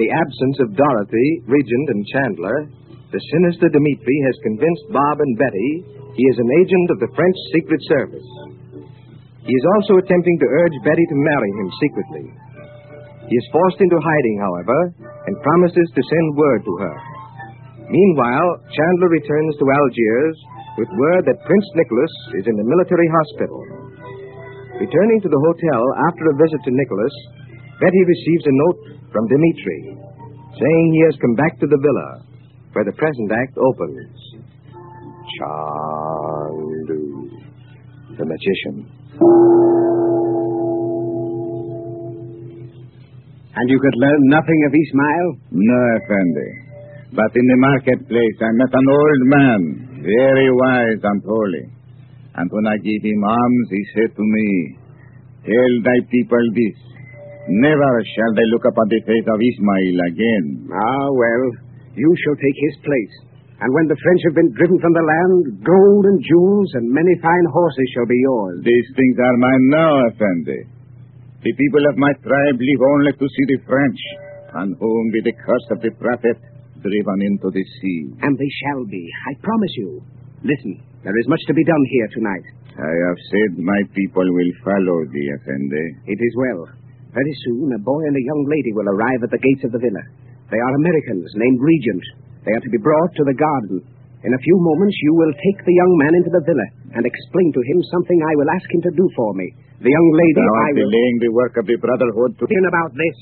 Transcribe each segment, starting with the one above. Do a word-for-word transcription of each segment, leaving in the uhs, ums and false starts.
the absence of Dorothy, Regent, and Chandler, the sinister Dmitri has convinced Bob and Betty he is an agent of the French Secret Service. He is also attempting to urge Betty to marry him secretly. He is forced into hiding, however, and promises to send word to her. Meanwhile, Chandler returns to Algiers with word that Prince Nicholas is in the military hospital. Returning to the hotel after a visit to Nicholas, Betty receives a note from Dmitri, saying he has come back to the villa, where the present act opens. Chandu, the magician. And you could learn nothing of Ismail? No, Effendi. But in the marketplace I met an old man, very wise and holy. And when I gave him alms, he said to me, "Tell thy people this. Never shall they look upon the face of Ismail again." Ah, well, you shall take his place. And when the French have been driven from the land, gold and jewels and many fine horses shall be yours. These things are mine now, Effendi. The people of my tribe live only to see the French, on whom be the curse of the prophet, driven into the sea. And they shall be, I promise you. Listen, there is much to be done here tonight. I have said my people will follow thee, Effendi. It is well. Very soon, a boy and a young lady will arrive at the gates of the villa. They are Americans, named Regent. They are to be brought to the garden. In a few moments, you will take the young man into the villa and explain to him something I will ask him to do for me. The young lady Thou I art will... delaying the work of the Brotherhood to... In about this.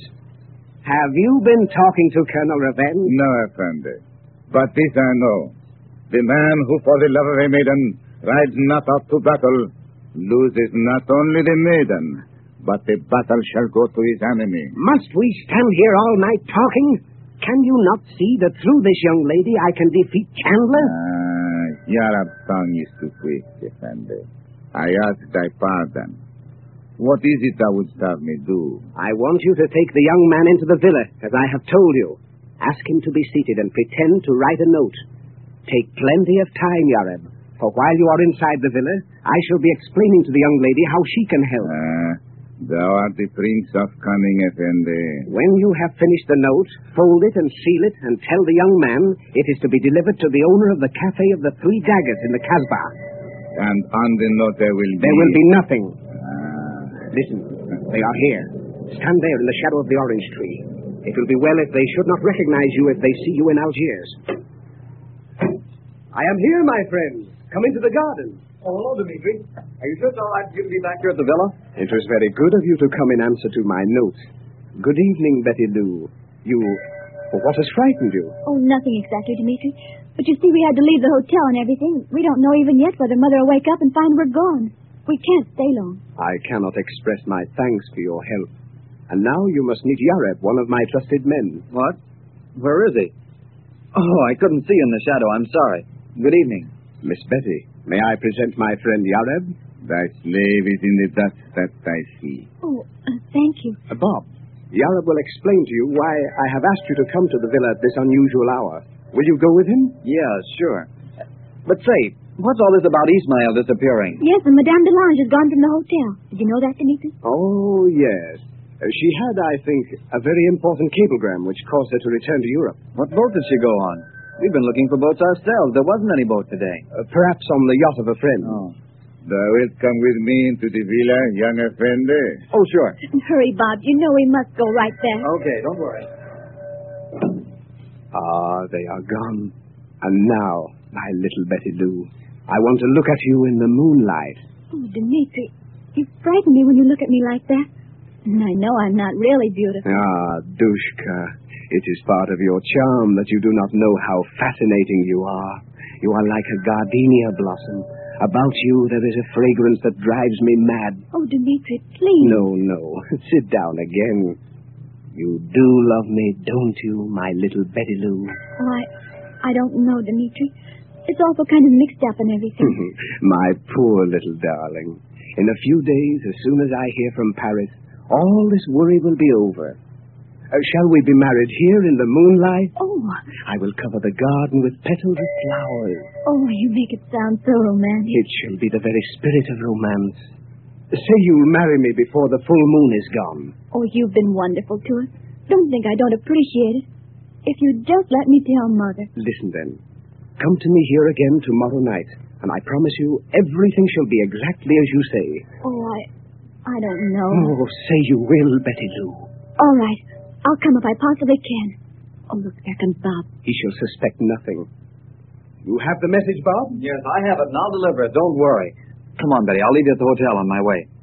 Have you been talking to Colonel Revenge? No, Effendi. But this I know. The man who for the love of a maiden rides not out to battle loses not only the maiden, but the battle shall go to his enemy. Must we stand here all night talking? Can you not see that through this young lady I can defeat Chandler? Ah, your tongue is too quick, Effendi. I ask thy pardon. What is it thou wouldst have me do? I want you to take the young man into the villa, as I have told you. Ask him to be seated and pretend to write a note. Take plenty of time, Yareb, for while you are inside the villa, I shall be explaining to the young lady how she can help. Ah, thou art the prince of cunning, Effendi. When you have finished the note, fold it and seal it and tell the young man it is to be delivered to the owner of the Cafe of the Three Daggers in the Kasbah. And on the note there will be... There will be nothing. Ah. Listen, they are here. Stand there in the shadow of the orange tree. It will be well if they should not recognize you if they see you in Algiers. I am here, my friend. Come into the garden. Oh, hello, Dmitri. Are you sure it's all right for you to be back here at the villa? It was very good of you to come in answer to my note. Good evening, Betty Lou. You... Well, what has frightened you? Oh, nothing exactly, Dmitri. But you see, we had to leave the hotel and everything. We don't know even yet whether Mother will wake up and find we're gone. We can't stay long. I cannot express my thanks for your help. And now you must meet Yareb, one of my trusted men. What? Where is he? Oh, I couldn't see in the shadow. I'm sorry. Good evening. Miss Betty, may I present my friend Yareb? Thy slave is in the dust that I see. Oh, uh, thank you. Uh, Bob, Yareb will explain to you why I have asked you to come to the villa at this unusual hour. Will you go with him? Yeah, sure. But say, what's all this about Ismail disappearing? Yes, and Madame Delange has gone from the hotel. Did you know that, Dmitri? Oh, yes. Uh, she had, I think, a very important cablegram which caused her to return to Europe. What boat did she go on? We've been looking for boats ourselves. There wasn't any boat today. Uh, perhaps on the yacht of a friend. Oh. Thou wilt come with me into the villa, young Effendi? Oh, sure. Hurry, Bob. You know we must go right back. Okay, don't worry. Ah, they are gone. And now, my little Betty Lou, I want to look at you in the moonlight. Oh, Dmitri, you frighten me when you look at me like that. And I know I'm not really beautiful. Ah, Dushka, it is part of your charm that you do not know how fascinating you are. You are like a gardenia blossom. About you there is a fragrance that drives me mad. Oh, Dmitri, please. No, no. Sit down again. You do love me, don't you, my little Betty Lou? Oh, I, I don't know, Dmitri. It's all so kind of mixed up and everything. My poor little darling. In a few days, as soon as I hear from Paris, all this worry will be over. Uh, shall we be married here in the moonlight? Oh. I will cover the garden with petals of flowers. Oh, you make it sound so romantic. It shall be the very spirit of romance. Say you'll marry me before the full moon is gone. Oh, you've been wonderful to us. don't think I don't appreciate it. If you just let me tell Mother. Listen, then. Come to me here again tomorrow night, and I promise you everything shall be exactly as you say. Oh, I... I don't know. Oh, say you will, Betty Lou. All right. I'll come if I possibly can. Oh, look, there comes Bob. He shall suspect nothing. You have the message, Bob? Yes, I have it, and I'll deliver it. Don't worry. Come on, Betty. I'll leave you at the hotel on my way.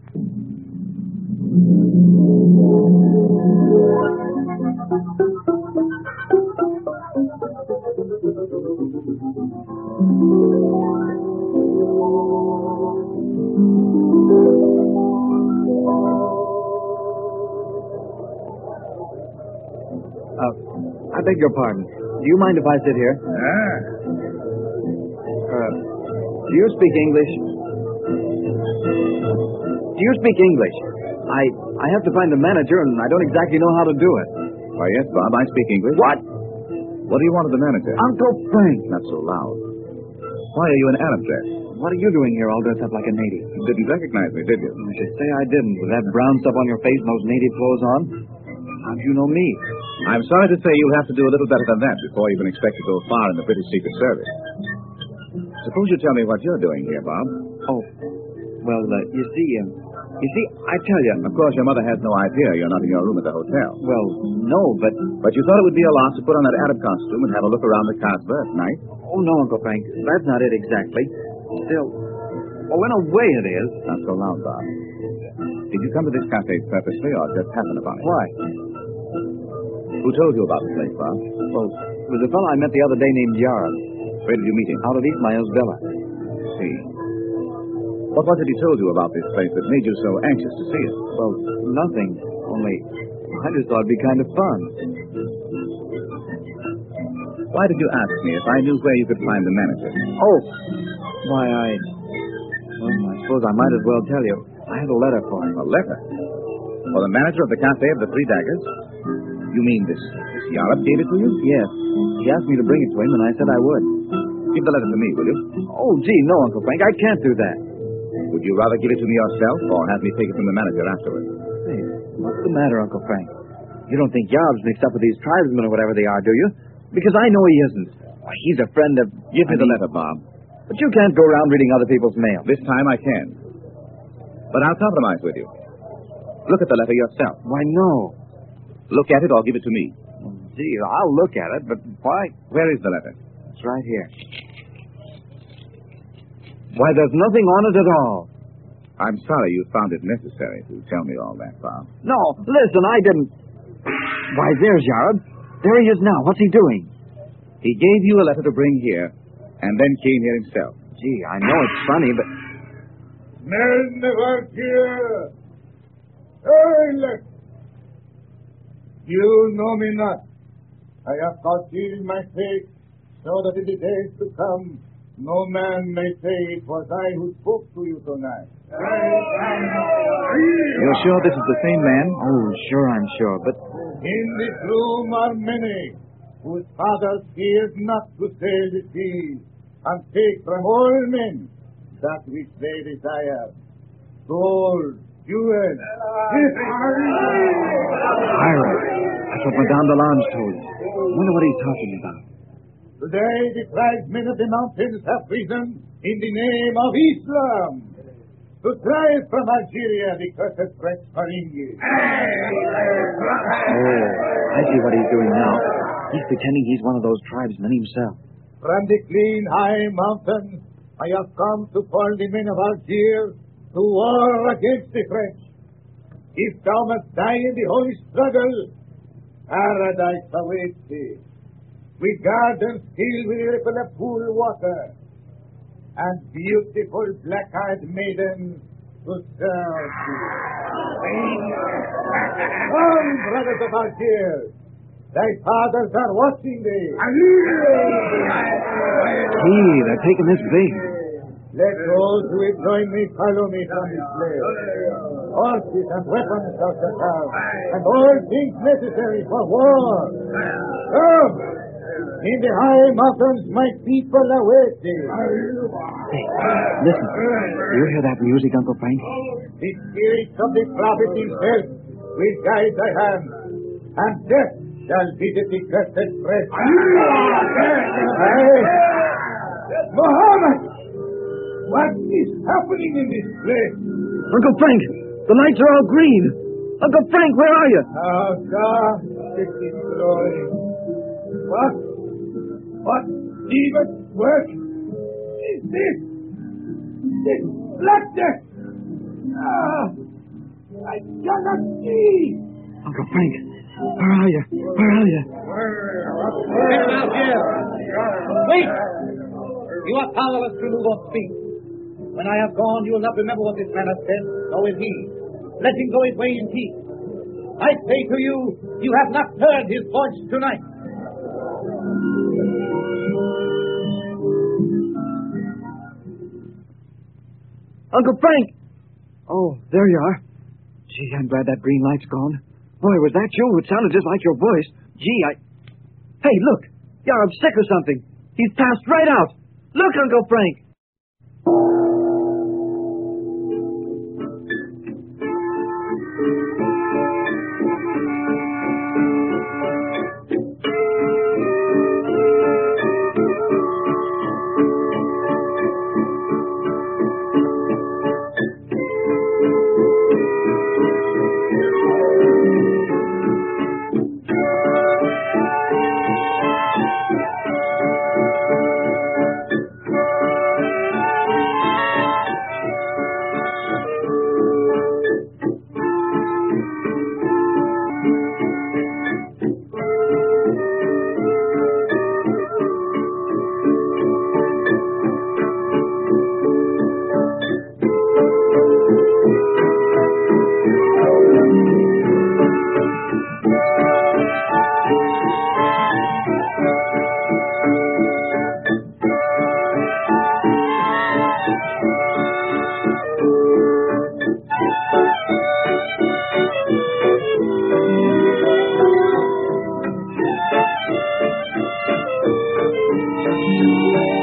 Uh, I beg your pardon. Do you mind if I sit here? Ah. Uh, do you speak English? Do you speak English? I I have to find the manager, and I don't exactly know how to do it. Why, yes, Bob, I speak English. What? What do you want of the manager? Uncle Frank. Not so loud. Why are you in Arab dress? What are you doing here all dressed up like a native? You didn't recognize me, did you? I should say I didn't. With that brown stuff on your face and those native clothes on. How do you know me? I'm sorry to say you'll have to do a little better than that before you can expect to go far in the British Secret Service. Suppose you tell me what you're doing here, Bob. Oh, well, uh, you see, um, you see, I tell you. Of course, your mother has no idea you're not in your room at the hotel. Well, no, but... But you thought it would be a lot to put on that Arab costume and have a look around the Kasbah at night? Oh, no, Uncle Frank. That's not it exactly. Still, well, in a way it is. Not so loud, Bob. Did you come to this cafe purposely or just happen upon it? Why? Who told you about the place, Bob? Well, it was a fellow I met the other day named Yarb. Where did you meet him? Out of Ismail's villa. See. What was it he told you about this place that made you so anxious to see it? Well, nothing. Only, I just thought it'd be kind of fun. Why did you ask me if I knew where you could find the manager? Oh, why, I... Well, I suppose I might as well tell you. I had a letter for him. A letter? For the manager of the Cafe of the Three Daggers? You mean this, this Yarab gave it to you? Yes. He asked me to bring it to him, and I said I would. Give the letter to me, will you? Oh, gee, no, Uncle Frank. I can't do that. Would you rather give it to me yourself or have me take it from the manager afterwards? Hey, what's the matter, Uncle Frank? You don't think Yarb's mixed up with these tribesmen or whatever they are, do you? Because I know he isn't. Why, he's a friend of... Give me I the mean, letter, Bob. But you can't go around reading other people's mail. This time I can. But I'll compromise with you. Look at the letter yourself. Why, no. Look at it or give it to me. Gee, I'll look at it, but why? Where is the letter? It's right here. Why, there's nothing on it at all. I'm sorry you found it necessary to tell me all that, Bob. No, listen, I didn't... Why, there's Yarb. There he is now. What's he doing? He gave you a letter to bring here, and then came here himself. Gee, I know it's funny, but... Men never here. Silence! You know me not. I have concealed my face so that in the days to come no man may say it was I who spoke to you tonight. You're sure this is the same man? Oh, sure, I'm sure, but... In this room are many whose fathers feared not to sail the seas and take from all men that which they desire. Gold, jewels, Ira, that's what Madame Delange told us. I wonder what he's talking about. Today the tribesmen of the mountains have risen in the name of Islam to drive from Algeria the cursed French Faringi. Oh, I see what he's doing now. He's pretending he's one of those tribesmen himself. From the clean high mountains I have come to call the men of Algiers to war against the French. If thou must die in the holy struggle, paradise awaits thee, with gardens filled with ripple of cool water, and beautiful black-eyed maidens to serve thee. Come, brothers of Algiers, thy fathers are watching thee. Gee, they're taking this big. Let those who will join me follow me from this place. Horses and weapons thou shalt have, and all things necessary for war. Come! In the high mountains my people await thee. Hey, listen. Do you hear that music, Uncle Frank? The spirit of the prophet himself will guide thy hand. and death shall be the decrepit rest. Hey, Mohammed! What is happening in this place? Uncle Frank, the lights are all green. Uncle Frank, where are you? Oh, God, this is glory. What? What demon work is this? This black death! Ah, I cannot see! Uncle Frank, where are you? Where are you? Get out here! Wait! You are powerless to move or speak. When I have gone, you will not remember what this man has said, nor will he. Let him go his way in peace. I say to you, you have not heard his voice tonight. Uncle Frank! Oh, there you are. Gee, I'm glad that green light's gone. Boy, was that you? It sounded just like your voice. Gee, I... Hey, look! You're sick or something. He's passed right out. Look, Uncle Frank! Thank you.